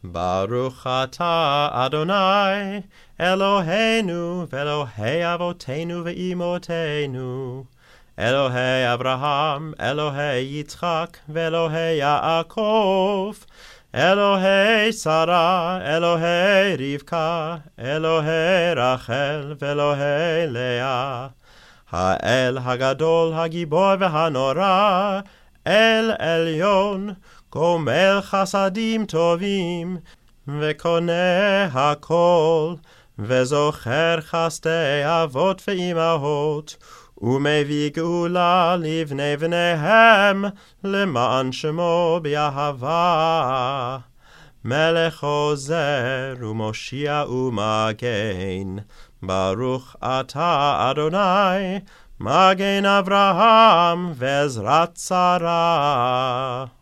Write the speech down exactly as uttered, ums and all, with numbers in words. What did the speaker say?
ברוך אתה אדוני אלוהינו ואלוהי אבותינו ואימותינו, אלוהי אברהם, אלוהי יצחק ואלוהי יעקב, אלוהי שרה, אלוהי רבקה, אלוהי רחל ואלוהי לאה, האל הגדול, הגיבור והנורא, אל עליון, גומל חסדים טובים, וקונה הכל, וזוכר חסדי אבות ואימהות, ומביא גאולה לבני בניהם, למען שמו באהבה. מלך עוזר ומושיע ומגן, ברוך אתה אדוני, מגן אברהם ועזרת שרה.